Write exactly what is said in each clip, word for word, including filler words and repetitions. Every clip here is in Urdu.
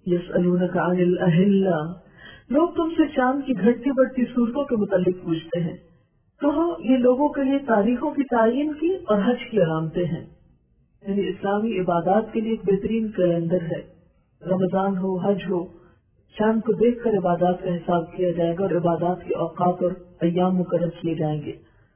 यस्अलूनक अनिल अहिल्ला, लोग तुमसे चांद की घटती बढ़ती सूरतों के मुतालिक पूछते हैं। कहो ये लोगों के लिए तारीखों की तायीन की और हज की अलामतें हैं। यानी इस्लामी इबादत के लिए एक बेहतरीन कैलेंडर है। रमजान हो, हज हो, चांद को देख कर इबादत का हिसाब किया जाएगा और इबादत के औकात और अय्याम मुकर्रर किए जाएंगे।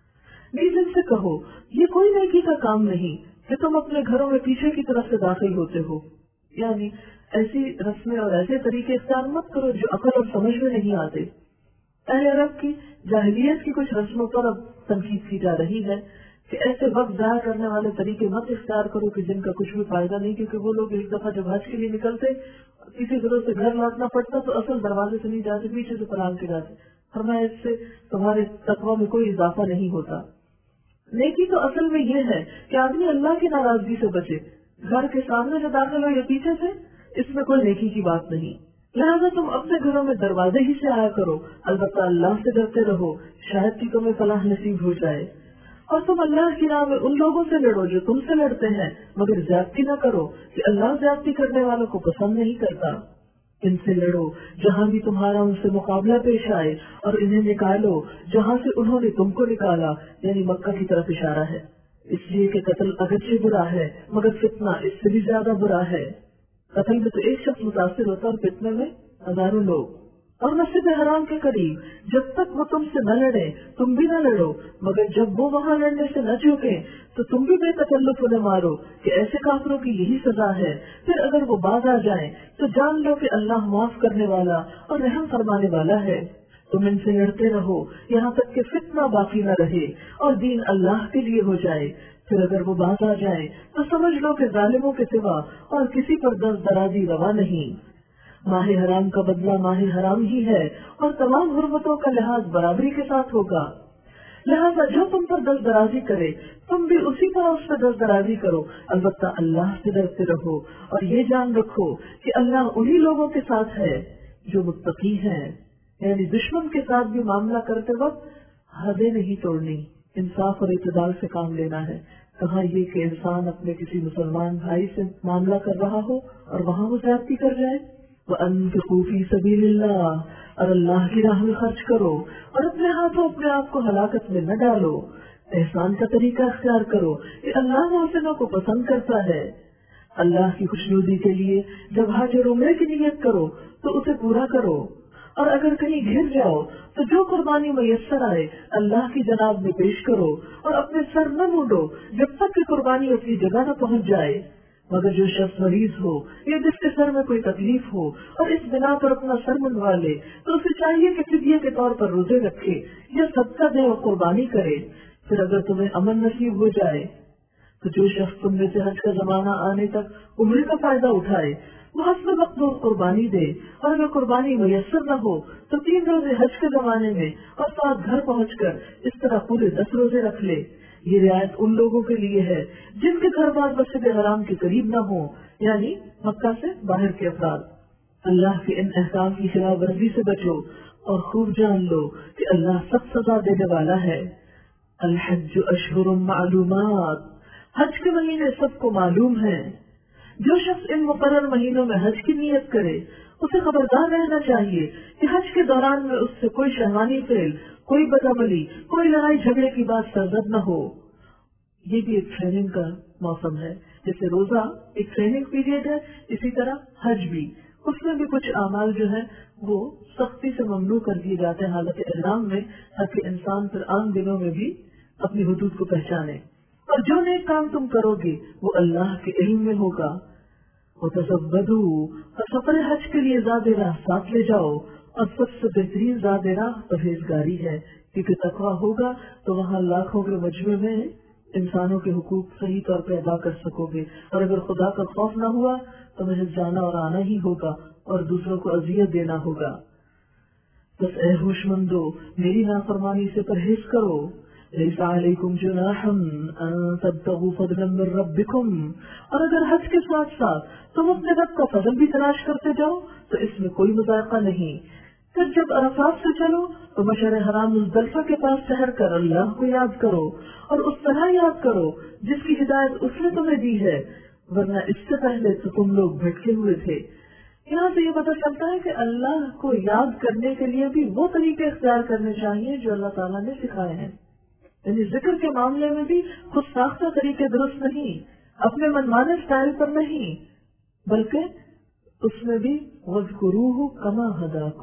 नीज़ से कहो ये कोई नेकी का काम नहीं कि तुम अपने घरों में पीछे की तरफ से दाखिल होते हो। यानी ऐसी रस्में और ऐसे तरीके इख्तियार मत करो जो अकल और समझ में नहीं आते। अहले अरब की जाहिलियत की कुछ रस्मों पर अब तनकीद की जा रही है कि ऐसे वक्त जाया करने वाले तरीके मत इख्तियार करो कि जिनका कुछ भी फायदा नहीं, क्योंकि वो लोग एक दफा जब हज के लिए निकलते किसी तरह से घर लौटना पड़ता तो असल दरवाजे से नहीं जाते, पीछे से पलांग के जाते। फरमाया इससे तुम्हारे तकवा में कोई इजाफा नहीं होता। नेकी तो असल में ये है कि आदमी अल्लाह की नाराजगी से बचे। घर के सामने से दाखिल हो या पीछे से, इसमें कोई नेकी की बात नहीं। लिहाजा तुम अपने घरों में दरवाजे ही से आया करो, अलबत्ता अल्लाह से डरते रहो, शायद कि तुम्हें फलाह नसीब हो जाए। और तुम अल्लाह की राह में उन लोगों से लड़ो जो तुमसे लड़ते हैं, मगर ज्यादती न करो कि अल्लाह ज्यादती करने वालों को पसंद नहीं करता। इनसे लड़ो जहाँ भी तुम्हारा उनसे मुकाबला पेश आए, और इन्हें निकालो जहाँ से उन्होंने तुमको निकाला, यानी मक्का की तरफ इशारा है। इसलिए कि कत्ल अगरचे बुरा है मगर फितना इससे भी ज्यादा बुरा है। कत्ल में तो एक शख्स मुतासिर होता और फितने में हजारों लोग। और मस्जिद हराम के करीब जब तक वो तुमसे न लड़े तुम भी न लड़ो, मगर जब वो वहाँ लड़ने से न चूके तो तुम भी बेतकल्लुफ उन्हें मारो कि ऐसे काफिरों की यही सजा है। फिर अगर वो बाज आ जाए तो जान लो कि अल्लाह माफ करने वाला और रहम फरमाने वाला है। तुम इनसे लड़ते रहो यहाँ तक कि फितना बाकी न रहे और दीन अल्लाह के लिए हो जाए। फिर अगर वो बाज आ जाए तो समझ लो कि जालिमों के सिवा और किसी पर दस दराजी रवा नहीं। माह हराम का बदला माह हराम ही है और तमाम हुर्मतों का लिहाज बराबरी के साथ होगा। लिहाजा जो तुम पर दस दराजी करे तुम भी उसी तरह उस पर दस दराजी करो, अलबत्ता अल्लाह से डरते रहो और ये जान रखो कि अल्लाह उन्हीं लोगों के साथ है जो मुत्तकी हैं। यानी दुश्मन के साथ भी मामला करते वक्त हदें नहीं तोड़नी, इंसाफ और इत्तेदाल से काम लेना है। कहा ये कि इंसान अपने किसी मुसलमान भाई से मामला कर रहा हो और वहाँ वो ज्यादती कर जाए। वअन्फिकू फी सबीलिल्लाह, और अल्लाह की राह में खर्च करो और अपने हाथों अपने आप को हलाकत में न डालो। एहसान का तरीका अख्तियार करो कि अल्लाह मोहसिनों को पसंद करता है। अल्लाह की खुशनुदी के लिए जब हज और उम्रे की नियत करो तो उसे पूरा करो, और अगर कहीं घिर जाओ तो जो कुर्बानी मयस्सर आए अल्लाह की जनाब में पेश करो और अपने सर न मूंडो जब तक कि कुर्बानी अपनी जगह न पहुँच जाए। मगर जो शख्स मरीज हो या जिसके सर में कोई तकलीफ हो और इस बिना पर अपना सर मुंडवा ले तो उसे चाहिए कि फिदिये के तौर पर रोजे रखे या सदका दे और कुर्बानी करे। फिर अगर तुम्हें अमन नसीब हो जाए तो जो शख्स तुम में से हज का जमाना आने तक उम्र का फायदा उठाए वो हस्ब वक्त और कुर्बानी दे, और अगर कुर्बानी मुयस्सर न हो तो तीन रोजे हज के जमाने में और साथ घर पहुँचकर इस तरह पूरे दस रोजे रख ले। ये रियायत उन लोगों के लिए है जिनके घर बार मस्जिद हराम के करीब न हो, यानी मक्का से बाहर के अफराद। अल्लाह के इन अहकाम की खिलाफ वर्जी से बचो और खूब जान लो कि अल्लाह सख्त सजा देने वाला है। अल हज्ज अशहुरुम मालूमात, हज के महीने सबको मालूम है। जो शख्स इन मुकर्रर महीनों में हज की नियत करे उसे खबरदार रहना चाहिए कि हज के दौरान में उससे कोई शहवानी फेल, कोई बदअमली, कोई लड़ाई झगड़े की बात सरजद न हो। ये भी एक ट्रेनिंग का मौसम है। जैसे रोजा एक ट्रेनिंग पीरियड है, इसी तरह हज भी, उसमें भी कुछ अमाल जो है वो सख्ती से ममनू कर दिए जाते हैं हालत इहराम में, ताकि इंसान फिर आम दिनों में भी अपनी हुदूद को पहचाने। और जो नेक काम तुम करोगे वो अल्लाह के इल्म में होगा। वतज़व्वदू, और सफर हज के लिए ज़ादे राह साथ ले जाओ, और सबसे बेहतरीन ज़ादे राह परहेजगारी है, क्योंकि तकवा होगा तो वहाँ लाखों के मजमे में इंसानों के हुकूक सही तौर पर अदा कर सकोगे। और अगर खुदा का खौफ न हुआ तो महज जाना और आना ही होगा और दूसरों को अजियत देना होगा। बस ए होशमंदो, मेरी नाफरमानी से परहेज करो। लैसा अलैकुम जुनाहन अन तब्तगू फदलन मिन रब्बिकुम, और अगर हज के साथ साथ तुम अपने रब का फजल भी तलाश करते जाओ तो इसमें कोई मुज़ायका नहीं। फिर जब अरफात से चलो तो मशअर हराम मुज़दलिफा के पास ठहर कर अल्लाह को याद करो, और उस तरह याद करो जिसकी हिदायत उसने तुम्हें दी है, वरना इससे पहले तो तुम लोग भटके हुए थे। یہاں سے یہ پتہ چلتا ہے کہ اللہ کو یاد کرنے کے لیے بھی وہ طریقے اختیار کرنے چاہیے جو اللہ تعالیٰ نے سکھائے ہیں. یعنی ذکر کے معاملے میں بھی خود ساختہ طریقے درست نہیں، اپنے منمانے اسٹائل پر نہیں، بلکہ اس میں بھی وَاذْكُرُوهُ كَمَا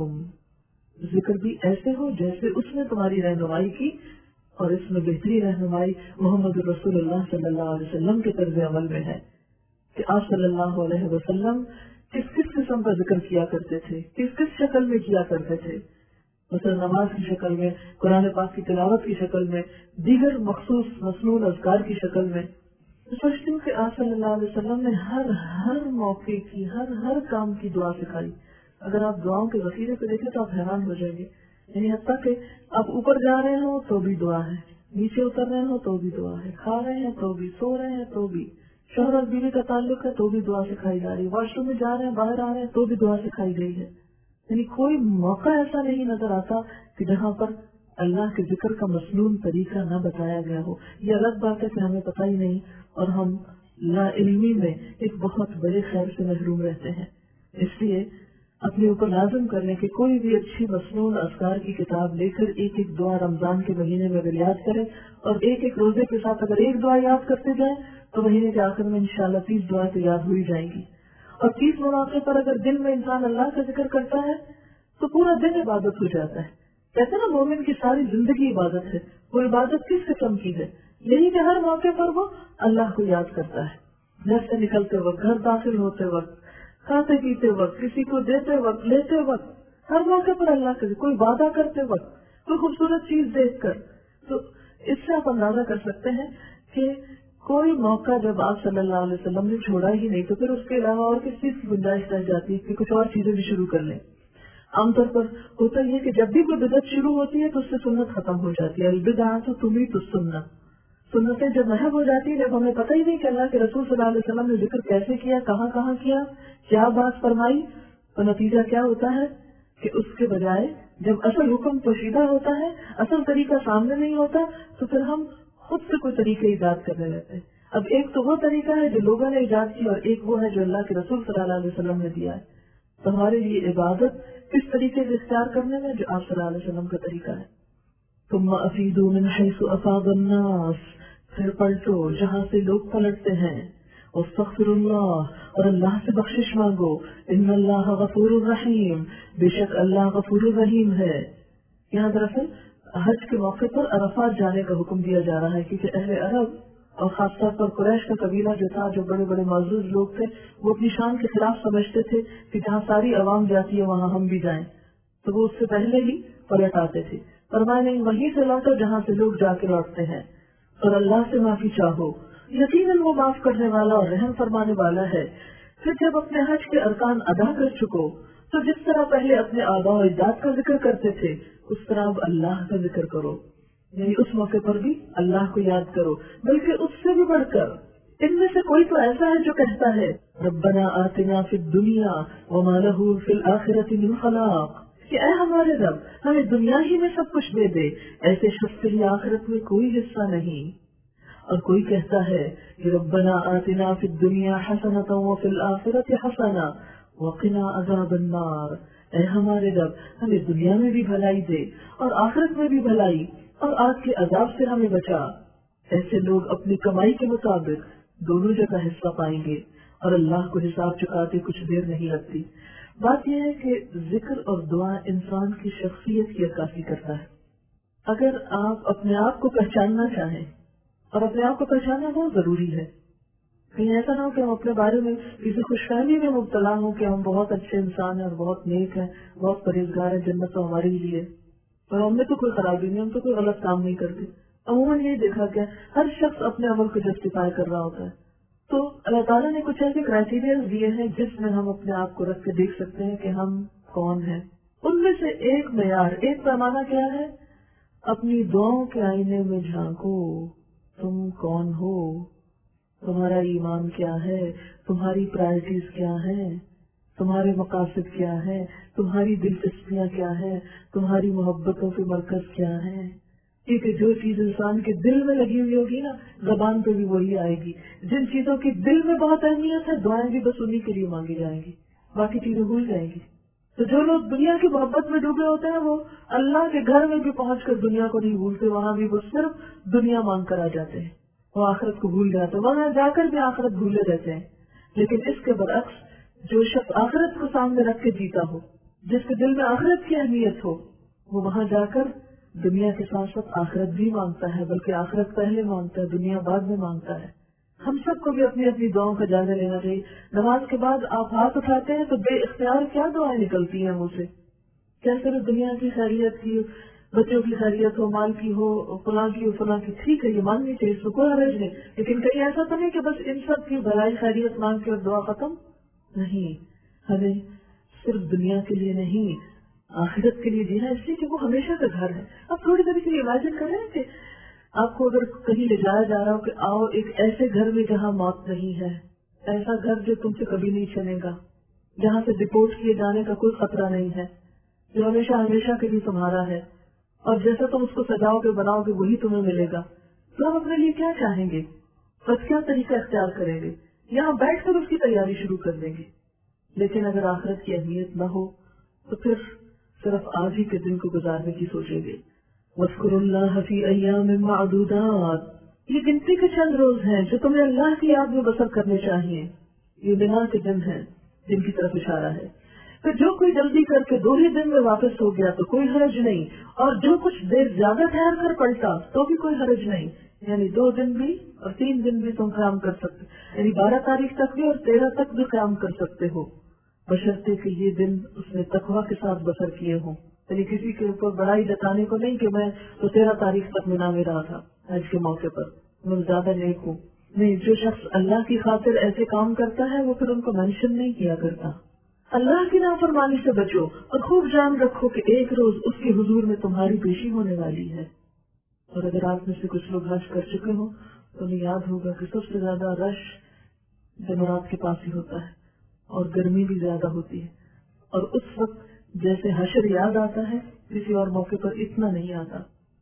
هَدَاكُمْ، ذکر بھی ایسے ہو جیسے اس نے تمہاری رہنمائی کی، اور اس میں بہتری رہنمائی محمد رسول اللہ صلی اللہ علیہ وسلم کے طرز عمل میں ہے کہ آپ صلی اللہ علیہ وسلم کس کس قسم کا ذکر کیا کرتے تھے، کس کس شکل میں کیا کرتے تھے، مثلا نماز کی شکل میں، قرآن پاک کی تلاوت کی شکل میں، دیگر مخصوص مصنون اذکار کی شکل میں. سوچتی ہوں کہ آپ صلی اللہ علیہ وسلم نے ہر ہر موقع کی ہر ہر کام کی دعا سکھائی. اگر آپ دعاؤں کے وسیلے پہ دیکھیں تو آپ حیران ہو جائیں گے. یعنی حتیٰ کہ آپ اوپر جا رہے ہوں تو بھی دعا ہے، نیچے اتر رہے ہوں تو بھی دعا ہے، کھا رہے ہیں تو بھی، سو رہے ہیں تو بھی، شوہر اور بیوی کا تعلق ہے تو بھی دعا سکھائی جا رہی ہے، واش روم میں جا رہے ہیں باہر آ رہے ہیں تو بھی دعا سکھائی گئی ہے. یعنی کوئی موقع ایسا نہیں نظر آتا کہ جہاں پر اللہ کے ذکر کا مسنون طریقہ نہ بتایا گیا ہو. یہ الگ بات ہے کہ ہمیں پتہ ہی نہیں اور ہم لا علمی میں ایک بہت بڑے خیر سے محروم رہتے ہیں. اس لیے اپنے اوپر لازم کرنے کے کوئی بھی اچھی مصنون اذکار کی کتاب لے کر ایک ایک دعا رمضان کے مہینے میں اگر یاد کریں اور ایک ایک روزے کے ساتھ اگر ایک دعا یاد کرتے جائیں تو مہینے کے آخر میں انشاءاللہ تیس دعا تو یاد ہوئی جائیں گی. اور تیس مواقع پر اگر دن میں انسان اللہ کا ذکر کرتا ہے تو پورا دن عبادت ہو جاتا ہے. کہتے ہیں نا مومن کی ساری زندگی عبادت ہے. وہ عبادت کس قسم کی ہے؟ یہی کہ ہر موقع پر وہ اللہ کو یاد کرتا ہے. گھر سے نکلتے وقت، گھر داخل ہوتے وقت، کھاتے پیتے وقت، کسی کو دیتے وقت، لیتے وقت، ہر موقع پر اللہ کے کوئی وعدہ کرتے وقت، کوئی خوبصورت چیز دیکھ کر. تو اس سے آپ اندازہ کر سکتے ہیں کہ کوئی موقع جب آپ صلی اللہ علیہ وسلم نے چھوڑا ہی نہیں تو پھر اس کے علاوہ اور کس چیز کی گنجائش رہ جاتی ہے کہ کچھ اور چیزیں بھی شروع کر لیں. عام طور پر ہوتا یہ کہ جب بھی کوئی بدعت شروع ہوتی ہے تو اس سے سنت ختم ہو جاتی ہے. البدعۃ تمیت السنۃ، سنتیں جب محو ہو جاتی ہے، جب ہمیں پتہ ہی نہیں کہ اللہ کے رسول صلی اللہ علیہ وسلم نے ذکر کیسے کیا، کہاں کہاں کیا، کیا بات فرمائی، تو نتیجہ کیا ہوتا ہے کہ اس کے بجائے جب اصل حکم پوشیدہ ہوتا ہے، اصل طریقہ سامنے نہیں ہوتا، تو پھر ہم خود سے کوئی طریقے ایجاد کرنے لگتے ہیں. اب ایک تو وہ طریقہ ہے جو لوگوں نے ایجاد کیا اور ایک وہ ہے جو اللہ کے رسول صلی اللہ علیہ وسلم نے دیا ہے. تو ہمارے لیے عبادت کس طریقے سے اختیار کرنے میں جو آپ صلی اللہ علیہ وسلم کا طریقہ ہے. ثم افیدوا من حیث افاض الناس، پھر پلٹو جہاں سے لوگ پلٹتے ہیں. واستغفر اللہ، اور اللہ سے بخشش مانگو. ان اللہ غفور الرحیم، بے شک اللہ غفور الرحیم ہے. یہاں دراصل حج کے موقع پر عرفات جانے کا حکم دیا جا رہا ہے کیونکہ اہل عرب اور خاص طور پر قریش کا قبیلہ جو تھا، جو بڑے بڑے معزز لوگ تھے، وہ اپنی شان کے خلاف سمجھتے تھے کہ جہاں ساری عوام جاتی ہے وہاں ہم بھی جائیں، تو وہ اس سے پہلے ہی پلٹ آتے تھے. فرمایا نہیں، وہیں سے لوٹو جہاں سے لوگ جا کے لوٹتے ہیں، اور اللہ سے معافی چاہو، یقیناً وہ معاف کرنے والا اور رحم فرمانے والا ہے. پھر جب اپنے حج کے ارکان ادا کر چکو تو جس طرح پہلے اپنے آباء و اجداد کا ذکر کرتے تھے اس طرح اب اللہ کا ذکر کرو. یعنی اس موقع پر بھی اللہ کو یاد کرو، بلکہ اس سے بھی بڑھ کر ان میں سے کوئی تو ایسا ہے جو کہتا ہے ربنا آتنا فی الدنیا وما لہ فی الآخرۃ من خلاق، کہ اے ہمارے رب ہمیں دنیا ہی میں سب کچھ دے دے، ایسے شخص کے لیے آخرت میں کوئی حصہ نہیں. اور کوئی کہتا ہے کہ ربنا آتنا فی الدنیا حسنۃ وفی الآخرۃ حسنۃ وقنا عذاب النار، اے ہمارے رب ہمیں دنیا میں بھی بھلائی دے اور آخرت میں بھی بھلائی اور آگ کے عذاب سے ہمیں بچا. ایسے لوگ اپنی کمائی کے مطابق دونوں جگہ حصہ پائیں گے اور اللہ کو حساب چکاتے کچھ دیر نہیں لگتی. بات یہ ہے کہ ذکر اور دعا انسان کی شخصیت کی عکاسی کرتا ہے. اگر آپ اپنے آپ کو پہچاننا چاہیں، اور اپنے آپ کو پہچاننا بہت ضروری ہے، کہیں ایسا نہ ہو کہ ہم اپنے بارے میں کسی خوش فہمی میں مبتلا ہوں کہ ہم بہت اچھے انسان ہیں اور بہت نیک ہیں، بہت پرہیزگار ہیں، جنت تو ہمارے لیے، اور ہم نے تو کوئی خرابی نہیں، ہم تو کوئی غلط کام نہیں کرتے. عموماً یہ دیکھا کہ ہر شخص اپنے عمل کو جسٹیفائی کر رہا ہوتا ہے. تو اللہ تعالیٰ نے کچھ ایسے کرائٹیریا دیے ہیں جس میں ہم اپنے آپ کو رکھ کے دیکھ سکتے ہیں کہ ہم کون ہیں. ان میں سے ایک معیار، ایک پیمانہ کیا ہے؟ اپنی دعاؤں کے آئینے میں جھانکو، تم کون ہو، تمہارا ایمان کیا ہے، تمہاری پرائرٹیز کیا ہیں، تمہارے مقاصد کیا ہے، تمہاری دلچسپیاں کیا ہے، تمہاری محبتوں کے مرکز کیا ہے. کیونکہ جو چیز انسان کے دل میں لگی ہوئی ہوگی نا، زبان پہ بھی وہی آئے گی. جن چیزوں کی دل میں بہت اہمیت ہے، دعائیں بھی بس انہی کے لیے مانگی جائیں گی. باقی چیزیں بھول جائیں گی. تو جو لوگ دنیا کی محبت میں ڈوبے ہوتے ہیں وہ اللہ کے گھر میں بھی پہنچ کر دنیا کو نہیں بھولتے, وہاں بھی وہ صرف دنیا مانگ کر آ جاتے ہیں, وہ آخرت کو بھول جاتے ہیں, وہاں جا کر بھی آخرت بھولے رہتے ہیں. لیکن اس کے برعکس جو شخص آخرت کو سامنے رکھ کے جیتا ہو, جس کے دل میں آخرت کی اہمیت ہو, وہ وہاں جا کر دنیا کے ساتھ ساتھ آخرت بھی مانگتا ہے, بلکہ آخرت پہلے مانگتا ہے, دنیا بعد میں مانگتا ہے. ہم سب کو بھی اپنی اپنی دعاؤں کا جائزہ لینا چاہیے. نماز کے بعد آپ ہاتھ اٹھاتے ہیں تو بے اختیار کیا دعائیں نکلتی ہیں منہ سے, کیا صرف دنیا کی خیریت کی, بچوں کی خیریت ہو, مال کی ہو, فلاں کی ہو, فلاں کی, ٹھیک ہے یہ مانگنی چاہیے, اس کو کوئی حرج نہیں, لیکن کہیں ایسا تو نہیں کہ بس ان سب کی بھلائی خیریت مانگ کے اور دعا ختم نہیں. ہمیں صرف دنیا کے لیے نہیں, آخرت کے لیے جینا, اس لیے کہ وہ ہمیشہ کا گھر ہے. اب تھوڑی دیر کے لیے امیجن کریں کہ آپ کو اگر کہیں لے جایا جا رہا ہو کہ آؤ ایک ایسے گھر میں جہاں موت نہیں ہے, ایسا گھر جو تم سے کبھی نہیں چلے گا, جہاں سے ڈپورٹ کیے جانے کا کوئی خطرہ نہیں ہے, جو ہمیشہ ہمیشہ کے لیے تمہارا ہے, اور جیسا تم اس کو سجاؤ گے بناؤ گے وہی تمہیں ملے گا, تو ہم اپنے لیے کیا چاہیں گے, بس کیا طریقہ اختیار کریں گے, یہاں بیٹھ کر اس کی تیاری شروع کر دیں گے. لیکن اگر آخرت کی اہمیت نہ ہو تو پھر صرف آج ہی کے دن کو گزارنے کی سوچیں گے. وَاذْكُرُوا اللَّهَ فِي أَيَّامٍ مَّعْدُودَاتٍ, یہ گنتی کے چند روز ہیں جو تمہیں اللہ کی یاد میں بسر کرنے چاہیے. یہ بنا کے دن ہیں جن کی طرف اشارہ ہے. پھر جو کوئی جلدی کر کے دو ہی دن میں واپس ہو گیا تو کوئی حرج نہیں, اور جو کچھ دیر زیادہ ٹھہر کر پلٹا تو بھی کوئی حرج نہیں. یعنی دو دن بھی اور تین دن بھی تم قیام کر سکتے, یعنی بارہ تاریخ تک بھی اور تیرہ تک بھی قیام کر سکتے ہو, بشرطے کہ یہ دن اس نے تقویٰ کے ساتھ بسر کیے ہوں. یعنی کسی کے اوپر بڑائی جتانے کو نہیں کہ میں تو تیرہ تاریخ تک مینا میں رہا تھا حج کے موقع پر, میں زیادہ نیک ہوں. نہیں, جو شخص اللہ کی خاطر ایسے کام کرتا ہے وہ پھر ان کو مینشن نہیں کیا کرتا. اللہ کی نافرمانی سے بچو اور خوب جان رکھو کہ ایک روز اس کے حضور میں تمہاری پیشی ہونے والی ہے. اور اگر آپ میں سے کچھ لوگ حج کر چکے ہوں تو انہیں یاد ہوگا کہ سب سے زیادہ رش جمرات کے پاس ہی ہوتا ہے, اور گرمی بھی زیادہ ہوتی ہے, اور اس وقت جیسے حشر یاد آتا ہے کسی اور موقع پر اتنا نہیں آتا.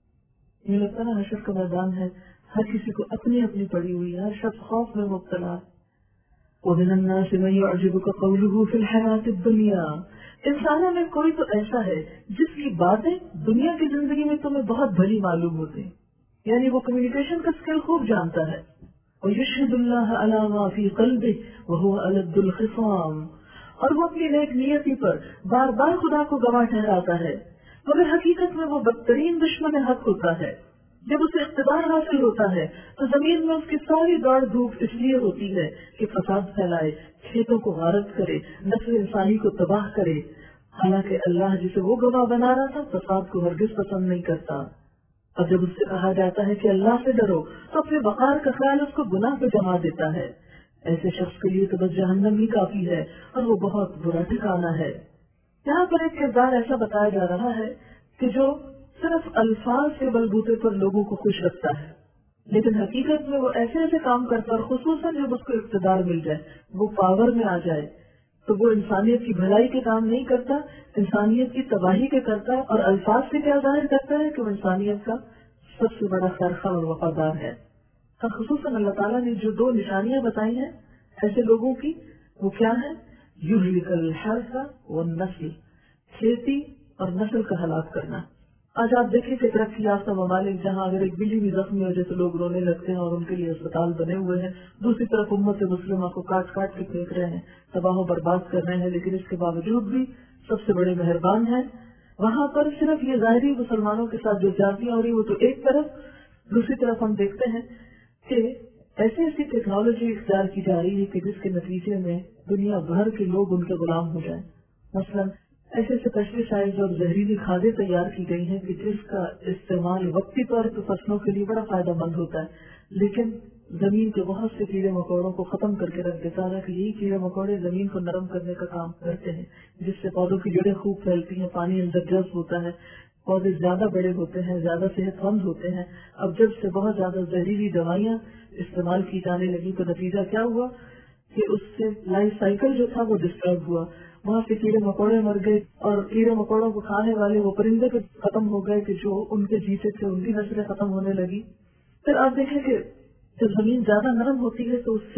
یہ لگتا نا حشر کا میدان ہے, ہر کسی کو اپنی اپنی پڑی ہوئی ہے, ہر شخص خوف میں مبتلا ہے. وَمِنَ النَّاسِ مَن يُعْجِبُكَ قَوْلُهُ فِي الْحَيَاةِ الدُّنْيَا, انسانوں میں کوئی تو ایسا ہے جس کی باتیں دنیا کی زندگی میں تمہیں بہت بھلی معلوم ہوتی, یعنی وہ کمیونیکیشن کا اسکل خوب جانتا ہے. وَيُشْهِدُ اللَّهَ عَلَى مَا فِي قَلْبِهِ وَهُوَ أَلَدُّ الْخِصَامِ, اور وہ اپنی نیک نیتی پر بار بار خدا کو گواہ ٹھہراتا ہے, مگر حقیقت میں وہ بدترین دشمن حق ہوتا ہے. جب اسے اقتدار حاصل ہوتا ہے تو زمین میں اس کی ساری دوڑ دھوپ اس لیے ہوتی ہے کہ فساد پھیلائے, کھیتوں کو غارت کرے, نسل انسانی کو تباہ کرے. حالانکہ اللہ جسے وہ گواہ بنا رہا تھا فساد کو ہرگز پسند نہیں کرتا. اور جب اس سے کہا جاتا ہے کہ اللہ سے ڈرو تو اپنے وقار کا خیال اس کو گناہ پہ جما دیتا ہے. ایسے شخص کے لیے تو بس جہنم ہی کافی ہے, اور وہ بہت برا ٹھکانہ ہے. یہاں پر ایک کردار ایسا بتایا جا رہا ہے کہ جو صرف الفاظ کے بلبوتے پر لوگوں کو خوش رکھتا ہے, لیکن حقیقت میں وہ ایسے ایسے کام کرتا ہے, اور خصوصاً جب اس کو اقتدار مل جائے, وہ پاور میں آ جائے, تو وہ انسانیت کی بھلائی کے کام نہیں کرتا, انسانیت کی تباہی کے کرتا ہے. اور الفاظ سے کیا ظاہر کرتا ہے کہ وہ انسانیت کا سب سے بڑا خیرخواہ اور وفادار ہے. خصوصاً اللہ تعالیٰ نے جو دو نشانیاں بتائی ہیں ایسے لوگوں کی, وہ کیا ہے؟ یہلک الحرث والنسل, کھیتی اور نسل کا ہلاک کرنا. آج آپ دیکھیں کہ ترقی یافتہ ممالک جہاں اگر ایک بلی بھی زخمی ہو جائے تو لوگ رونے لگتے ہیں اور ان کے لیے اسپتال بنے ہوئے ہیں, دوسری طرف امت مسلمہ کو کاٹ کاٹ کے پھینک رہے ہیں, تباہ و برباد کر رہے ہیں, لیکن اس کے باوجود بھی سب سے بڑے مہربان ہیں. وہاں پر صرف یہ ظاہری مسلمانوں کے ساتھ جو زیادتیاں ہو رہی وہ تو ایک طرف, دوسری طرف ہم دیکھتے ہیں کہ ایسی ایسی ٹیکنالوجی اختیار کی جا رہی ہے کہ جس کے نتیجے میں دنیا بھر کے لوگ ان کے غلام ہو جائیں. مثلا ایسے ایسے پیسٹی سائڈز اور زہریلی کھادیں تیار کی گئی ہیں کہ جس کا استعمال وقتی طور پر فصلوں کے لیے بڑا فائدہ مند ہوتا ہے, لیکن زمین کے بہت سے کیڑے مکوڑوں کو ختم کر کے رکھ دیتا ہے. کہ یہی کیڑے مکوڑے زمین کو نرم کرنے کا کام کرتے ہیں, جس سے پودوں کی جڑیں خوب پھیلتی ہیں, پانی اندر جذب ہوتا ہے, پودے زیادہ بڑے ہوتے ہیں, زیادہ صحت مند ہوتے ہیں. اب جب سے بہت زیادہ زہریلی دوائیاں استعمال کی جانے لگی تو نتیجہ کیا ہوا کہ اس سے لائف سائیکل جو تھا وہ ڈسٹرب ہوا. وہاں سے کیڑے مکوڑے مر گئے, اور کیڑے مکوڑوں کو کھانے والے وہ پرندے کے ختم ہو گئے کہ جو ان کے جیتے تھے, ان کی نسلیں ختم ہونے لگی. پھر آپ دیکھیں کہ جب زمین زیادہ نرم ہوتی ہے تو اس سے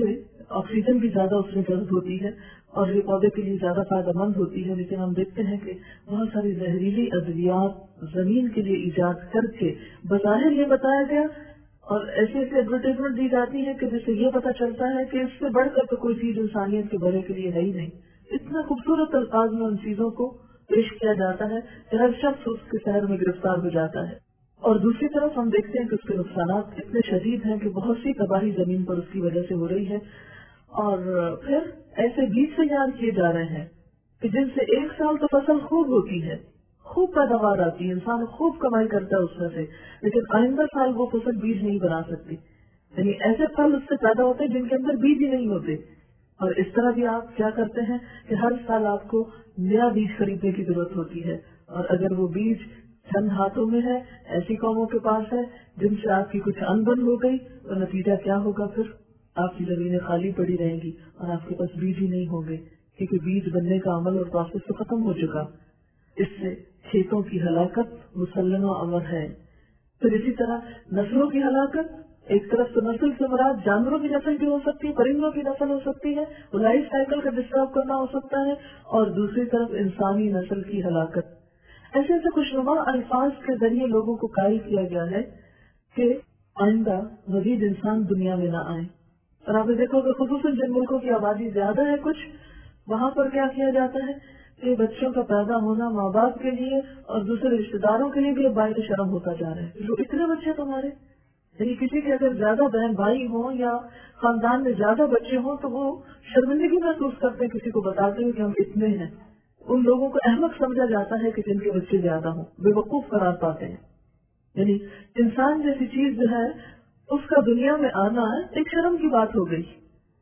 آکسیجن بھی زیادہ اس میں جذب ہوتی ہے اور یہ پودے کے لیے زیادہ فائدہ مند ہوتی ہے، لیکن ہم دیکھتے ہیں کہ بہت ساری زہریلی ادویات زمین کے لیے ایجاد کر کے بظاہر یہ بتایا گیا اور ایسی ایسی ایڈورٹائزمنٹ دی جاتی ہے کہ جس سے یہ پتا چلتا ہے کہ اس سے بڑھ کر تو کوئی چیز انسانیت کے بھلے کے لیے ہے ہی نہیں. اتنا خوبصورت الفاظ میں ان چیزوں کو پیش کیا جاتا ہے کہ ہر شخص اس کے شہر میں گرفتار ہو جاتا ہے. اور دوسری طرف ہم دیکھتے ہیں کہ اس کے نقصانات اتنے شدید ہیں کہ بہت سی تباہی زمین پر اس کی وجہ سے ہو رہی ہے. اور پھر ایسے بیج تیار کیے جا رہے ہیں کہ جن سے ایک سال تو فصل خوب ہوتی ہے، خوب پیداوار آتی ہے، انسان خوب کمائی کرتا ہے اس میں سے، لیکن آئندہ سال وہ فصل بیج نہیں بنا سکتی. یعنی ایسے پھل اس سے پیدا ہوتے ہیں جن کے اندر بیج ہی نہیں ہوتے. اور اس طرح بھی آپ کیا کرتے ہیں کہ ہر سال آپ کو نیا بیج خریدنے کی ضرورت ہوتی ہے، اور اگر وہ بیج چند ہاتھوں میں ہے، ایسی قوموں کے پاس ہے جن سے آپ کی کچھ انبن ہو گئی، تو نتیجہ کیا ہوگا؟ پھر آپ کی زمینیں خالی پڑی رہیں گی اور آپ کے پاس بیج ہی نہیں ہوں گے، کیونکہ بیج بننے کا عمل اور پروسیس تو ختم ہو چکا. اس سے کھیتوں کی ہلاکت مسلمہ امر ہے. پھر اسی طرح نسلوں کی ہلاکت، ایک طرف تو نسل سے مراد جانوروں کی نسل بھی ہو سکتی ہے، پرندوں کی نسل ہو سکتی ہے، لائف سائیکل کا ڈسٹرب کرنا ہو سکتا ہے، اور دوسری طرف انسانی نسل کی ہلاکت. ایسے ایسے خوشنما الفاظ کے ذریعے لوگوں کو قائل کیا گیا ہے کہ آئندہ مزید انسان دنیا میں نہ آئے. اور آپ نے دیکھو کہ خصوصاً جن ملکوں کی آبادی زیادہ ہے کچھ، وہاں پر کیا کیا جاتا ہے کہ بچوں کا پیدا ہونا ماں باپ کے لیے اور دوسرے رشتے داروں کے لیے بھی اب باعث شرم ہوتا جا رہا ہے. جو اتنے بچے تمہارے، یعنی کسی کے اگر زیادہ بہن بھائی ہوں یا خاندان میں زیادہ بچے ہوں تو وہ شرمندگی محسوس کرتے ہیں کسی کو بتاتے ہیں کہ ہم اتنے ہیں. ان لوگوں کو احمق سمجھا جاتا ہے کہ جن کے بچے زیادہ ہوں، بے وقوف قرار پاتے ہیں. یعنی انسان جیسی چیز جو ہے اس کا دنیا میں آنا ایک شرم کی بات ہو گئی.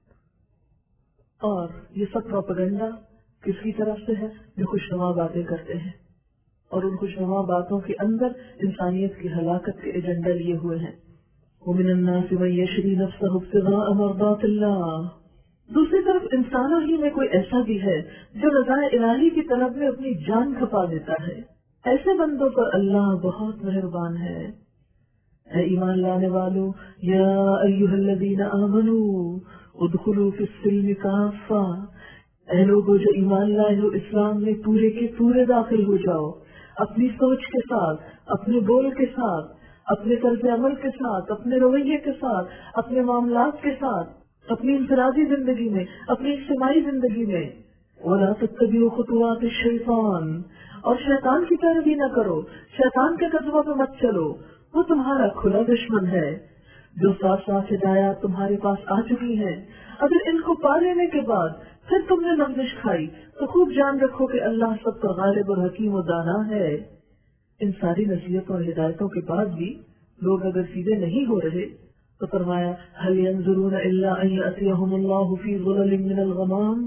اور یہ سب پروپیگنڈا کس کی طرف سے ہے؟ جو خوشنما باتیں کرتے ہیں، اور ان خوشنما باتوں کے اندر انسانیت کی ہلاکت کے ایجنڈا لیے ہوئے ہیں. وَمِنَ النَّاسِ مَن يَشْرِي نَفْسَهُ ابْتِغَاءَ مَرْضَاتِ اللَّهِ. دوسری طرف انسانوں ہی میں کوئی ایسا بھی ہے جو رضائے الہی کی طلب میں اپنی جان کھپا دیتا ہے. ایسے بندوں پر اللہ بہت مہربان ہے. اے ایمان لانے والو، یا ایھا الذین آمنوا ادخلوا فی السلم کافہ، اے لوگو جو ایمان لائے ہو اسلام میں پورے کے پورے داخل ہو جاؤ، اپنی سوچ کے ساتھ، اپنے بول کے ساتھ، اپنے طرز عمل کے ساتھ، اپنے رویے کے ساتھ، اپنے معاملات کے ساتھ، اپنی انفرادی زندگی میں، اپنی اجتماعی زندگی میں. وَلَا تَتَّبِعُوا خُطُوَاتِ الشَّيْطَانِ، اور شیطان کی پیروی نہ کرو، شیطان کے قدموں پہ مت چلو، وہ تمہارا کھلا دشمن ہے. جو صاف صاف ہدایات تمہارے پاس آ چکی ہیں، اگر ان کو پا لینے کے بعد پھر تم نے لغزش کھائی تو خوب جان رکھو کہ اللہ سب پر غالب اور حکیم و دانا ہے. ان ساری نصیحتوں اور ہدایتوں کے بعد بھی لوگ اگر سیدھے نہیں ہو رہے تو فرمایا هل ينظرون الا ان ياتيهم الله في ظلل من الغمام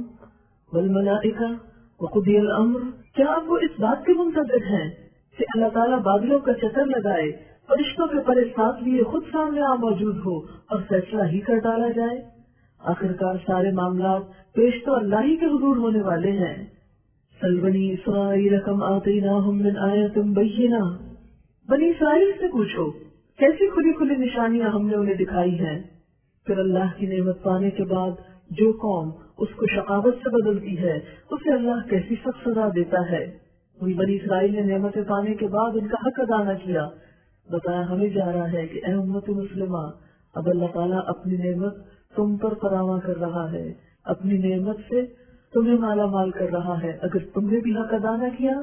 والملائکہ وقضی الامر. کیا اب وہ اس بات کے منتظر ہیں کہ اللہ تعالیٰ بادلوں کا چکر لگائے، فرشتوں کے پرے ساتھ لیے خود سامنے آ موجود ہو اور فیصلہ ہی کر ڈالا جائے؟ آخرکار سارے معاملات پیش تو اللہ ہی کے حضور ہونے والے ہیں. سل بنی اسرائیل کم آتیناہم من آیۃ بینہ، بنی اسرائیل سے پوچھو کیسی کھلی کھلی نشانیاں ہم نے انہیں دکھائی ہیں. پھر اللہ کی نعمت پانے کے بعد جو قوم اس کو شقاوت سے بدلتی ہے اسے اللہ کیسی سخت سزا دیتا ہے. وہی بنی اسرائیل نے نعمتیں پانے کے بعد ان کا حق ادا نہ کیا. بتایا ہمیں جا رہا ہے کہ اے امت مسلمہ، اب اللہ تعالیٰ اپنی نعمت تم پر فراواں کر رہا ہے، اپنی نعمت سے تمہیں مالا مال کر رہا ہے. اگر تم نے بھی حق ادا نہ کیا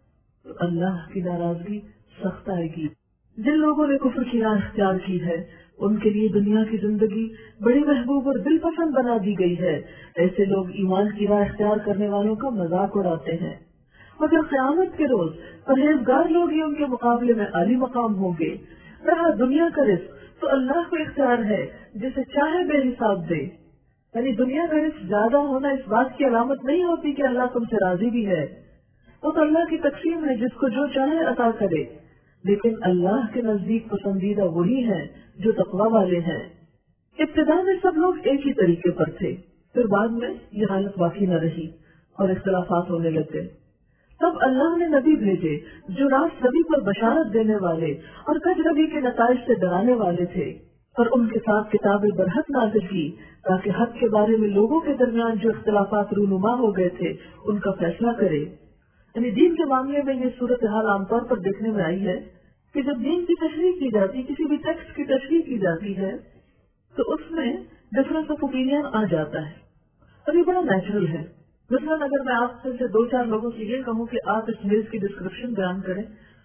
تو اللہ کی ناراضگی سخت آئے گی. جن لوگوں نے کفر کی راہ اختیار کی ہے ان کے لیے دنیا کی زندگی بڑی محبوب اور دل پسند بنا دی گئی ہے. ایسے لوگ ایمان کی راہ اختیار کرنے والوں کا مذاق اڑاتے ہیں، مگر قیامت کے روز پرہیزگار لوگ ہی ان کے مقابلے میں عالی مقام ہوں گے. رہا دنیا کا رزق تو اللہ کو اختیار ہے جسے چاہے بے حساب دے. یعنی دنیا کا رزق زیادہ ہونا اس بات کی علامت نہیں ہوتی کہ اللہ تم سے راضی بھی ہے. وہ تو اللہ کی تقسیم ہے، جس کو جو چاہے عطا کرے. لیکن اللہ کے نزدیک پسندیدہ وہی ہیں جو تقوی والے ہیں. ابتدا میں سب لوگ ایک ہی طریقے پر تھے، پھر بعد میں یہ حالت باقی نہ رہی اور اختلافات ہونے لگ گئے. تب اللہ نے نبی بھیجے جو راست نبی پر بشارت دینے والے اور کج نبی کے نتائج سے ڈرانے والے تھے. اور ان کے ساتھ کتاب برحق نازل کی تاکہ حق کے بارے میں لوگوں کے درمیان جو اختلافات رونما ہو گئے تھے ان کا فیصلہ کرے. یعنی دین کے معاملے میں یہ صورتحال عام طور پر دیکھنے میں آئی ہے کہ جب دین کی تشریح کی جاتی، کسی بھی ٹیکسٹ کی تشریح کی جاتی ہے تو اس میں ڈفرینس آف اوپینین آ جاتا ہے، اور یہ بڑا نیچرل ہے. مثلاً اگر میں آپ سے دو چار لوگوں سے یہ کہوں کہ آپ اس میز کی ڈسکرپشن بیان کریں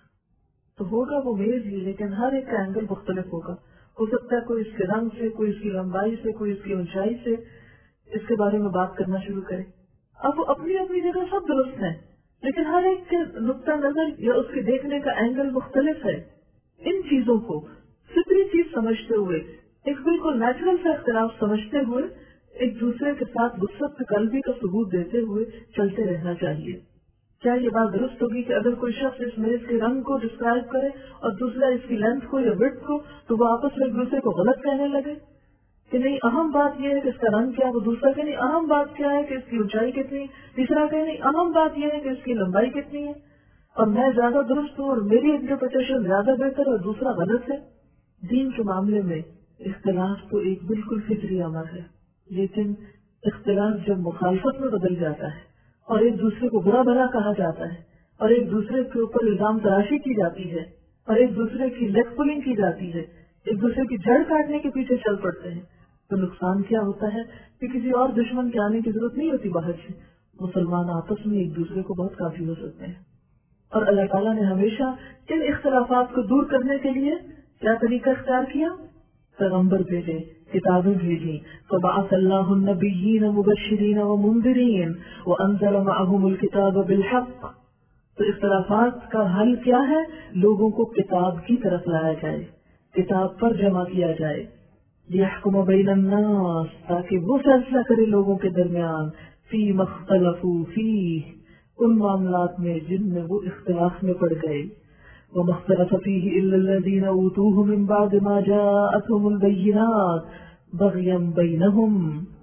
تو ہوگا وہ میز ہی، لیکن ہر ایک کا اینگل مختلف ہوگا. ہو سکتا ہے کوئی اس کے رنگ سے، کوئی اس کی لمبائی سے، کوئی اس کی اونچائی سے اس کے بارے میں بات کرنا شروع کرے. اب وہ اپنی اپنی جگہ سب درست ہیں، لیکن ہر ایک کے نقطہ نظر یا اس کے دیکھنے کا اینگل مختلف ہے. ان چیزوں کو فطری چیز سمجھتے ہوئے، ایک بالکل نیچرل سے اختلاف سمجھتے ہوئے، ایک دوسرے کے ساتھ وسعت قلبی کا ثبوت دیتے ہوئے چلتے رہنا چاہیے. کیا یہ بات درست ہوگی کہ اگر کوئی شخص اس میز کے رنگ کو ڈسکرائب کرے اور دوسرا اس کی لینتھ کو یا وڈتھ کو، تو وہ آپس میں ایک دوسرے کو غلط کہنے لگے کہ نہیں اہم بات یہ ہے کہ اس کا رنگ کیا، وہ دوسرا کہ نہیں اہم بات کیا ہے کہ اس کی اونچائی کتنی، تیسرا کہ نہیں اہم بات یہ ہے کہ اس کی لمبائی کتنی ہے اور میں زیادہ درست ہوں اور میری انٹرپریٹیشن زیادہ بہتر اور دوسرا غلط ہے. دین کے معاملے میں اختلاف تو ایک بالکل فطری عمل ہے، لیکن اختلاف جب مخالفت میں بدل جاتا ہے اور ایک دوسرے کو برا بھلا کہا جاتا ہے اور ایک دوسرے کے اوپر الزام تراشی کی جاتی ہے اور ایک دوسرے کی لیگ پولنگ کی جاتی ہے، ایک دوسرے کی جڑ کاٹنے کے پیچھے چل پڑتے ہیں، تو نقصان کیا ہوتا ہے کہ کسی اور دشمن کے آنے کی ضرورت نہیں ہوتی باہر سے. مسلمان آپس میں ایک دوسرے کو بہت کافی ہو سکتے ہیں. اور اللہ تعالیٰ نے ہمیشہ ان اختلافات کو دور کرنے کے لیے کیا طریقہ اختیار کیا؟ پیغمبر بھیجے، کتابیں بھیجی. فبعث اللہ النبیین مبشرین ومنذرین وانزل معهم الکتاب بالحق. تو اختلافات کا حل کیا ہے؟ لوگوں کو کتاب کی طرف لایا جائے، کتاب پر جمع کیا جائے. لیحکم بین الناس، تاکہ وہ فیصلہ کرے لوگوں کے درمیان، فی مختلفوا فیہ، ان معاملات میں جن میں وہ اختلاف میں پڑ گئے. وما اختلف فيه إلا الذين أوتوه من بعد ما جاءتهم البينات بغيا بينهم.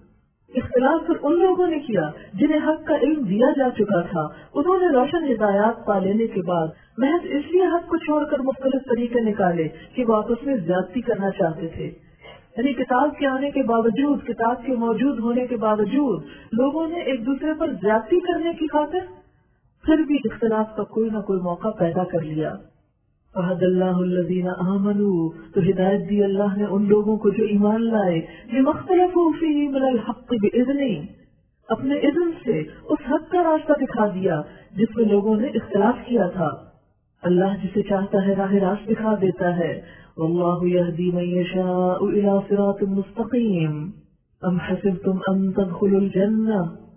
اختلاف پھر ان لوگوں نے کیا جنہیں حق کا علم دیا جا چکا تھا، انہوں نے روشن ہدایات پا لینے کے بعد محض اس لیے حق کو چھوڑ کر مختلف طریقے نکالے کہ وہ آپس میں زیادتی کرنا چاہتے تھے. یعنی کتاب کے آنے کے باوجود، کتاب کے موجود ہونے کے باوجود لوگوں نے ایک دوسرے پر زیادتی کرنے کی خاطر پھر بھی اختلاف کا کوئی نہ کوئی موقع پیدا کر لیا. فہد اللہ الذین آمنوا، تو ہدایت دی اللہ نے ان لوگوں کو جو ایمان لائے، لما اختلفوا فیہ من الحق بإذنہ، اپنے اذن سے اس حق کا راستہ دکھا دیا جس میں لوگوں نے اختلاف کیا تھا. اللہ جسے چاہتا ہے راہ راست دکھا دیتا ہے. واللہ یہدی من یشاء الی صراط مستقیم. ام حسبتم ان تدخلوا الجنہ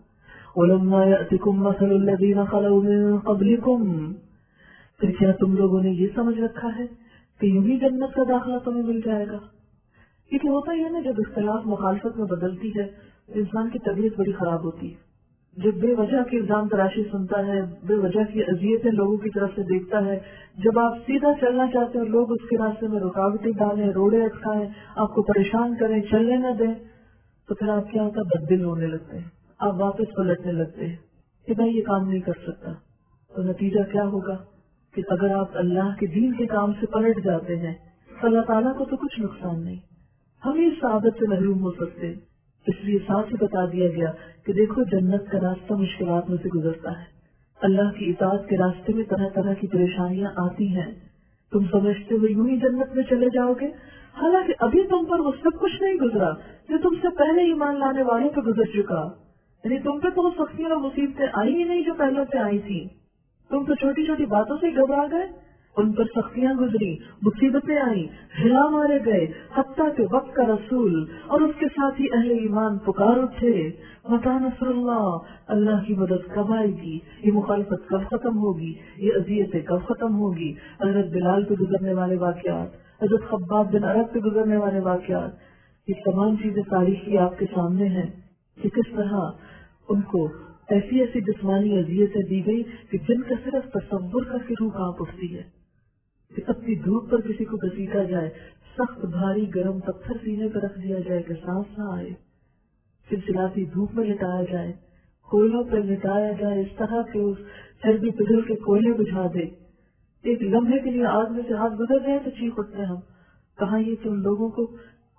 ولما یأتکم مثل الذین خلوا من قبلکم. پھر کیا تم لوگوں نے یہ سمجھ رکھا ہے کہ یوں ہی جنت کا داخلہ تمہیں مل جائے گا؟ کیونکہ ہوتا ہی ہے نا، جب اختلاف مخالفت میں بدلتی ہے تو انسان کی طبیعت بڑی خراب ہوتی ہے. جب بے وجہ کی الزام تراشی سنتا ہے، بے وجہ کی اذیتیں لوگوں کی طرف سے دیکھتا ہے، جب آپ سیدھا چلنا چاہتے ہیں لوگ اس کے راستے میں رکاوٹیں ڈالیں، روڑے اٹکائیں، آپ کو پریشان کریں، چلنے نہ دیں، تو پھر آپ کیا ہوتا ہے، بددل ہونے لگتے ہیں، آپ واپس پلٹنے لگتے ہیں کہ میں یہ کام نہیں کر سکتا. تو نتیجہ کیا ہوگا کہ اگر آپ اللہ کے دین کے کام سے پلٹ جاتے ہیں اللہ تعالیٰ کو تو کچھ نقصان نہیں، ہم اس سعادت سے محروم ہو سکتے. اس لیے ساتھ ہی بتا دیا گیا کہ دیکھو جنت کا راستہ مشکلات میں سے گزرتا ہے، اللہ کی اطاعت کے راستے میں طرح طرح کی پریشانیاں آتی ہیں. تم سمجھتے ہو یوں ہی جنت میں چلے جاؤ گے، حالانکہ ابھی تم پر وہ سب کچھ نہیں گزرا جو تم سے پہلے ایمان لانے والوں پہ گزر چکا. یعنی تم پہ تو وہ سختیاں اور مصیبتیں آئی ہی نہیں جو پہلے سے آئی تھی. تم تو چھوٹی چھوٹی باتوں سے گھبرا گئے، ان پر سختیاں گزری، مصیبتیں آئی، ہلا مارے گئے، حتیٰ کہ وقت کا رسول اور اس کے ساتھ ہی اہل ایمان پکار اٹھے، متی نصر اللہ، اللہ کی مدد کب آئے گی، یہ مخالفت کب ختم ہوگی، یہ اذیتیں کب ختم ہوگی. حضرت بلال پہ گزرنے والے واقعات، حضرت خباب بن عرب پہ گزرنے والے واقعات، یہ تمام چیزیں تاریخی آپ کے سامنے ہیں کہ کس طرح ان کو ایسی ایسی جسمانی اذیتیں دی گئی کہ جن کا صرف تصور کر کے روح کانپ اٹھتی ہے کہ اپنی دھوپ پر کسی کو گھسیٹا جائے، سخت بھاری گرم پتھر سینے پر رکھ دیا جائے کہ سانس نہ آئے، پھر چلاتی دھوپ میں لٹایا جائے، کوئلوں پر لٹایا جائے اس طرح کہ اس چربی پگھل کے کوئلے بجھا دے، ایک لمحے کے لیے آگ میں سے ہاتھ گزر جائے تو چیخ اٹھتے ہم. کہاں یہ کہ ان لوگوں کو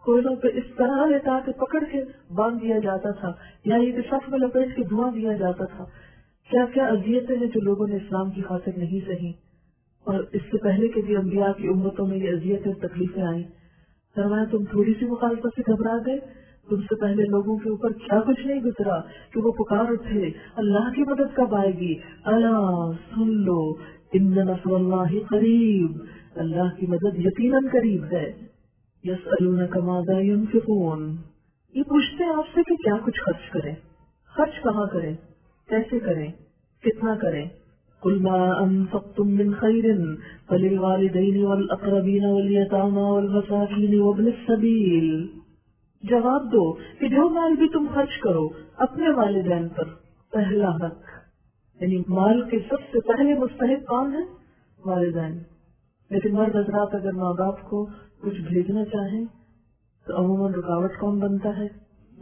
کوئلوں پہ اس طرح لٹا کے پکڑ کے باندھ دیا جاتا تھا، یا یہ صف میں لپیٹ کے دھواں دیا جاتا تھا. کیا کیا اذیتیں ہیں جو لوگوں نے اسلام کی خاطر نہیں سہی، اور اس سے پہلے کے بھی انبیاء کی امتوں میں یہ اذیتیں تکلیفیں آئیں. فرمایا تم تھوڑی سی مخالفت سے گھبرا گئے، تم سے پہلے لوگوں کے اوپر کیا کچھ نہیں گزرا کہ وہ پکار اٹھے اللہ کی مدد کب آئے گی. اللہ سن لو، ان نصر اللہ قریب، اللہ کی مدد یقیناً قریب ہے. یسألونک ماذا ینفقون، یہ پوچھتے ہیں آپ سے کہ کیا کچھ خرچ کریں، خرچ کہاں کریں، کیسے کریں، کتنا کریں. قل ما انفقتم من خیر فللوالدین والاقربین والیتامی والمساکین وابن السبیل. جواب دو کہ جو مال بھی تم خرچ کرو اپنے والدین پر پہلا حق، یعنی مال کے سب سے پہلے مستحق کون ہے؟ والدین. لیکن مرد حضرات اگر ماں باپ کو کچھ بھیجنا چاہیں تو عموماً رکاوٹ کون بنتا ہے؟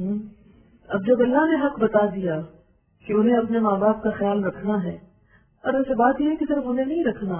اب جب اللہ نے حق بتا دیا کہ انہیں اپنے ماں باپ کا خیال رکھنا ہے، اور ویسے بات یہ ہے کہ صرف انہیں نہیں رکھنا،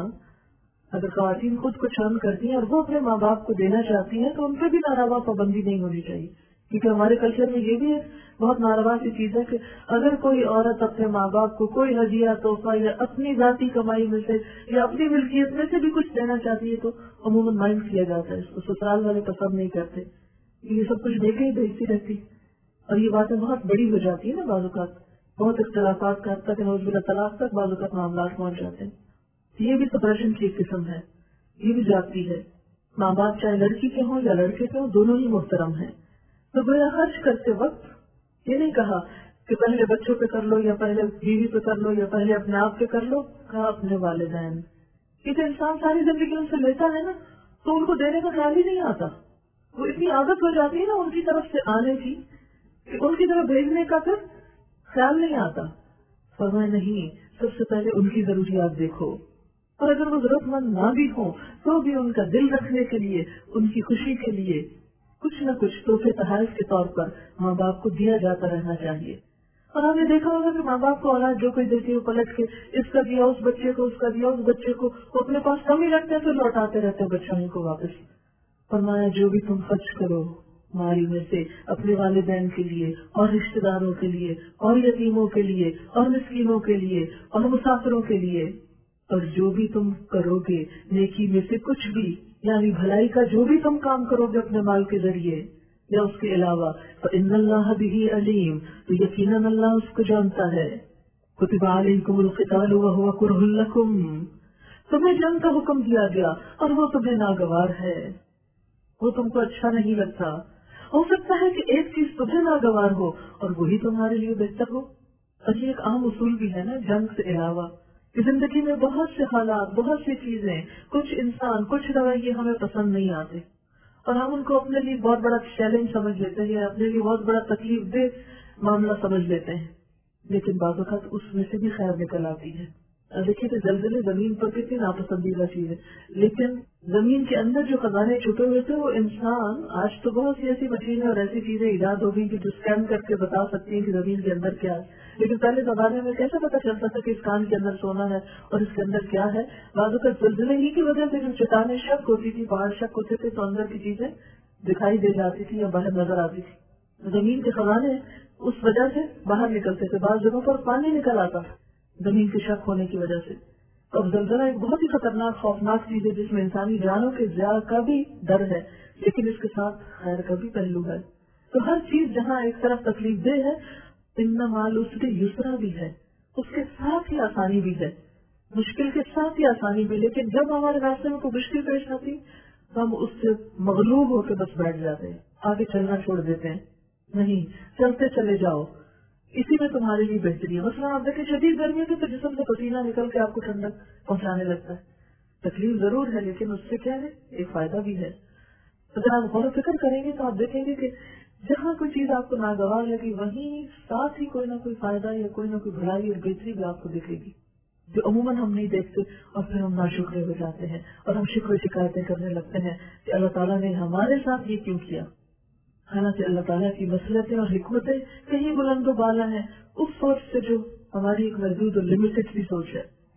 اگر خواتین خود کچھ ارن کرتی ہیں اور وہ اپنے ماں باپ کو دینا چاہتی ہیں تو ان پہ بھی ناروا پابندی نہیں ہونی چاہیے. کیونکہ ہمارے کلچر میں یہ بھی ہے بہت ناروا کی چیز ہے کہ اگر کوئی عورت اپنے ماں باپ کو کوئی ہدیہ تحفہ یا اپنی ذاتی کمائی میں سے یا اپنی ملکیت میں سے بھی کچھ دینا چاہتی ہے تو عموماً مائنڈ کیا جاتا ہے، اس کو سسرال والے پسند نہیں کرتے، یہ سب کچھ دے کے ہی بھیجتی رہتی. اور یہ باتیں بہت بڑی ہو جاتی ہیں نا، بعض اوقات بہت اختلافات کا حد تک نوز بلا طلاق تک بعض اوقات معاملات پہنچ جاتے ہیں. یہ بھی سپریشن کی ایک قسم ہے، یہ بھی جاتی ہے. ماں باپ چاہے لڑکی کے ہوں یا لڑکے کے ہوں، دونوں ہی محترم ہیں. تو گویا خرچ کرتے وقت یہ نہیں کہا کہ پہلے بچوں پہ کر لو یا پہلے بیوی پہ کر لو یا پہلے اپنے آپ پہ کر لو، کہا اپنے والدین. کیونکہ انسان ساری زندگی ان سے لیتا ہے نا، تو ان کو دینے کا خیال ہی نہیں آتا. وہ اتنی عادت ہو جاتی ہے نا ان کی طرف سے آنے کی کہ ان کی طرف بھیجنے کا پھر خیال نہیں آتا. فرمایا نہیں، سب سے پہلے ان کی ضروریات دیکھو، اور اگر وہ ضرورت مند نہ بھی ہوں تو بھی ان کا دل رکھنے کے لیے، ان کی خوشی کے لیے کچھ نہ کچھ تحفے تحائف کے طور پر ماں باپ کو دیا جاتا رہنا چاہیے. اور ہم نے دیکھا ہوگا کہ ماں باپ کو اولاد جو کوئی دیتی ہے وہ پلٹ کے اس کا دیا اس بچے کو، اس کا دیا اس بچے کو، وہ اپنے پاس کم ہی رکھتے ہیں پھر لوٹاتے رہتے ہیں بچوں کو واپس. فرمایا جو بھی تم خرچ کرو مال میں سے اپنے والدین کے لیے اور رشتے داروں کے لیے اور یتیموں کے لیے اور مسکینوں کے لیے اور مسافروں کے لیے، اور جو بھی تم کرو گے نیکی میں سے کچھ بھی، یعنی بھلائی کا جو بھی تم کام کرو گے اپنے مال کے ذریعے یا اس کے علاوہ، فإن اللہ بہ علیم، تو یقیناً اللہ اس کو جانتا ہے. کتب علیکم القتال وہو کرہ لکم، تمہیں جنگ کا حکم دیا گیا اور وہ تمہیں ناگوار ہے، وہ تم کو اچھا نہیں لگتا. ہو سکتا ہے کہ ایک چیز تمہیں ناگوار ہو اور وہی تمہارے لیے بہتر ہو. اور یہ ایک عام اصول بھی ہے نا جنگ سے علاوہ کہ زندگی میں بہت سے حالات، بہت سی چیزیں، کچھ انسان، کچھ رویے ہمیں پسند نہیں آتے اور ہم ان کو اپنے لیے بہت بڑا چیلنج سمجھ لیتے ہیں یا اپنے لیے بہت بڑا تکلیف دہ معاملہ سمجھ لیتے ہیں. لیکن بعض اوقات اس میں سے بھی خیر نکل آتی ہے. دیکھیے کہ زلزلے زمین پر کتنی ناپسندیدہ چیز ہے، لیکن زمین کے اندر جو خزانے چھپے ہوئے تھے وہ انسان، آج تو بہت سی ایسی مشینیں اور ایسی چیزیں ایجاد ہو گئی جو اسکین کر کے بتا سکتی ہیں کہ زمین کے اندر کیا ہے. لیکن پہلے زمانے میں کیسے پتا چلتا تھا کہ اس کان کے اندر سونا ہے اور اس کے اندر کیا ہے؟ بعض اوقات زلزلے ہی کی وجہ سے جو چٹانیں شک ہوتی تھی، پہاڑ شک ہوتے تھے، تو اندر کی چیزیں دکھائی دے جاتی تھی یا باہر نظر آتی تھی. زمین کے خزانے اس وجہ سے باہر نکلتے تھے. بعض جگہوں پر پانی نکل آتا زمین کے شک ہونے کی وجہ سے. اور زلزلہ ایک بہت ہی خطرناک خوفناک چیز ہے جس میں انسانی جانوں کے ضیاع کا بھی ڈر ہے، لیکن اس کے ساتھ خیر کا بھی پہلو ہے. تو ہر چیز جہاں ایک طرف تکلیف دہ ہے، ان مال اس کے یسرا بھی ہے، اس کے ساتھ ہی آسانی بھی ہے، مشکل کے ساتھ ہی آسانی بھی. لیکن جب ہمارے راستے میں کوئی مشکل پیش آتی تو ہم اس سے مغلوب ہو کے بس بیٹھ جاتے ہیں، آگے چلنا چھوڑ دیتے ہیں. نہیں، چلتے چلے جاؤ، اسی میں تمہارے لیے بہتری ہے. مثلا آپ دیکھیں شدید گرمی ہے تو جسم سے پسینہ نکل کے آپ کو ٹھنڈک پہنچانے لگتا ہے. تکلیف ضرور ہے لیکن اس سے کیا ہے، ایک فائدہ بھی ہے. اگر آپ غور و فکر کریں گے تو آپ دیکھیں گے کہ جہاں کوئی چیز آپ کو ناگوار لگی وہیں ساتھ ہی کوئی نہ کوئی فائدہ یا کوئی نہ کوئی بھلائی اور بہتری بھی آپ کو دکھے گی، جو عموماً ہم نہیں دیکھتے. اور پھر ہم ناشکرے ہو جاتے ہیں اور ہم شکر و شکایتیں کرنے لگتے ہیں کہ اللہ تعالیٰ نے ہمارے ساتھ یہ کیوں کیا. حالانکہ اللہ تعالیٰ کی مصلحتیں اور حکمتیں کہیں بلند و بالا ہیں اس سوچ سے جو ہماری ایک محدود اور لمیٹڈ سی سوچ ہے.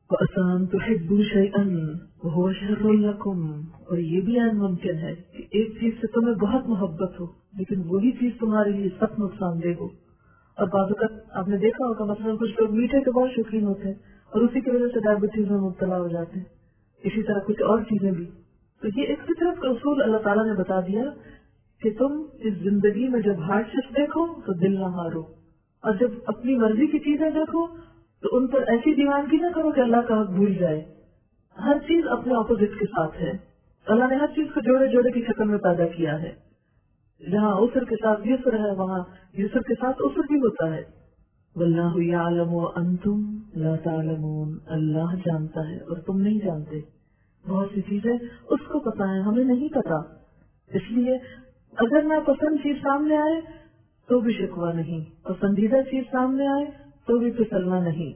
وَأَسَىٰ تُحِبُّوا شَيْئًا وَهُوَ شَرٌّ لَكُمْ، اور یہ بھی عین ممکن ہے کہ ایک چیز سے تمہیں بہت محبت ہو لیکن وہی چیز تمہارے لیے سخت نقصان دہ ہو. اور بعض اوقات آپ نے دیکھا ہوگا مثلاً کچھ لوگ میٹھے کے بہت شوقین ہوتے ہیں اور اسی کی وجہ سے ڈائبٹیز میں مبتلا ہو جاتے ہیں. اسی طرح کچھ اور چیزیں بھی. تو یہ ایک فطرت کا اصول اللہ تعالیٰ نے بتا دیا کہ تم اس زندگی میں جب ہارڈ شپ دیکھو تو دل نہ مارو، اور جب اپنی مرضی کی چیزیں دیکھو تو ان پر ایسی دیوانگی نہ کرو کہ اللہ کا حق بھول جائے. ہر چیز اپنے اپوزٹ کے ساتھ ہے. اللہ نے ہر چیز کو جوڑے جوڑے کی شکل میں پیدا کیا ہے. جہاں عسر کے ساتھ یسر ہے وہاں یسر کے ساتھ عسر بھی ہوتا ہے. واللہ یعلم وانتم لا تعلمون، اللہ جانتا ہے اور تم نہیں جانتے. بہت سی چیزیں اس کو پتا ہے، ہمیں نہیں پتا. اس لیے اگر نہ پسند چیز سامنے آئے تو بھی شکوہ نہیں، پسندیدہ چیز سامنے آئے تو بھی پھسلنا نہیں.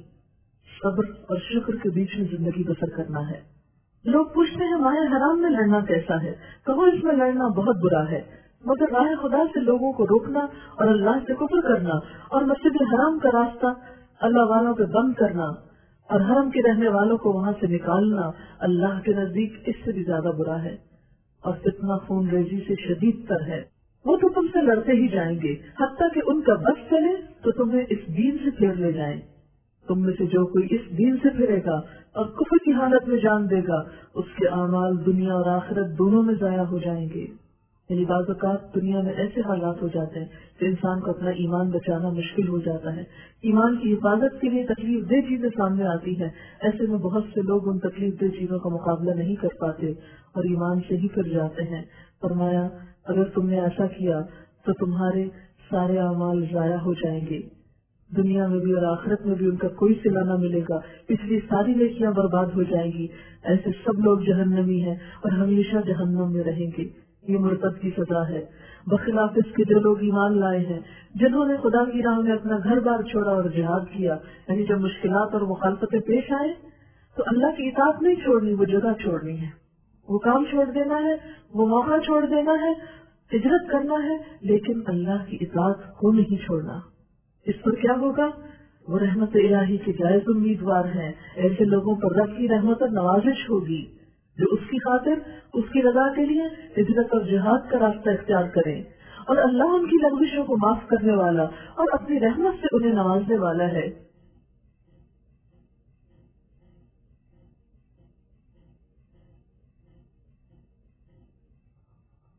صبر اور شکر کے بیچ میں زندگی بسر کرنا ہے. لوگ پوچھتے ہیں ماہ حرام میں لڑنا کیسا ہے؟ کہو اس میں لڑنا بہت برا ہے، مگر راہ خدا سے لوگوں کو روکنا اور اللہ سے کفر کرنا اور مسجد حرام کا راستہ اللہ والوں پہ بند کرنا اور حرم کے رہنے والوں کو وہاں سے نکالنا اللہ کے نزدیک اس سے بھی زیادہ برا ہے. اور فتنہ خون ریزی سے شدید تر ہے. وہ تو تم سے لڑتے ہی جائیں گے حتیٰ کہ ان کا بس چلے تو تمہیں اس دین سے پھیر لے جائیں. تم میں سے جو کوئی اس دین سے پھرے گا اور کفر کی حالت میں جان دے گا اس کے اعمال دنیا اور آخرت دونوں میں ضائع ہو جائیں گے. یعنی بعض اوقات دنیا میں ایسے حالات ہو جاتے ہیں کہ انسان کو اپنا ایمان بچانا مشکل ہو جاتا ہے. ایمان کی حفاظت کے لیے تکلیف دہ چیزیں سامنے آتی ہیں. ایسے میں بہت سے لوگ ان تکلیف دہ چیزوں کا مقابلہ نہیں کر پاتے اور ایمان سے ہی پھر جاتے ہیں. فرمایا اگر تم نے ایسا کیا تو تمہارے سارے اعمال ضائع ہو جائیں گے، دنیا میں بھی اور آخرت میں بھی ان کا کوئی صلہ نہ ملے گا، اس لیے ساری نیکیاں برباد ہو جائیں گی. ایسے سب لوگ جہنمی ہیں اور ہمیشہ جہنم میں رہیں گے. یہ مرتد کی سزا ہے. بخلاف اس کے جو لوگ ایمان لائے ہیں، جنہوں نے خدا کی راہ میں اپنا گھر بار چھوڑا اور جہاد کیا، یعنی جب مشکلات اور مخالفتیں پیش آئے تو اللہ کی اطاعت نہیں چھوڑنی، وہ جگہ چھوڑنی ہے، وہ کام چھوڑ دینا ہے، وہ موقع چھوڑ دینا ہے، ہجرت کرنا ہے، لیکن اللہ کی اطاعت کو نہیں چھوڑنا. اس پر کیا ہوگا؟ وہ رحمت الہی کے جائز امیدوار ہیں. ایسے لوگوں پر رب کی رحمت اور نوازش ہوگی جو اس کی خاطر اس کی رضا کے لیے ہجرت اور جہاد کا راستہ اختیار کریں. اور اللہ ان کی لغزشوں کو معاف کرنے والا اور اپنی رحمت سے انہیں نوازنے والا ہے.